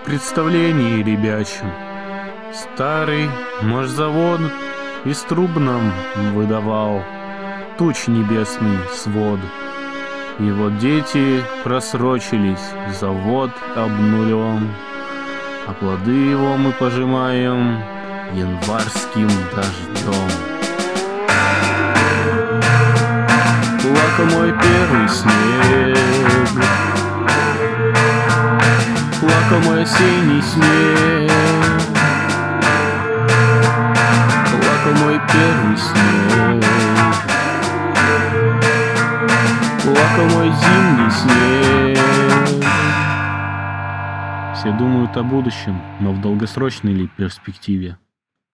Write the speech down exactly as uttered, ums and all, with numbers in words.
представлении ребячем. Старый морзавод из труб нам выдавал туч небесный свод. И вот дети просрочились, завод обнулен, а плоды его мы пожимаем январским дождем. Плакал мой первый снег, плакал мой осенний снег, плакал мой первый снег, плакал мой зимний снег. Все думают о будущем, но в долгосрочной ли перспективе?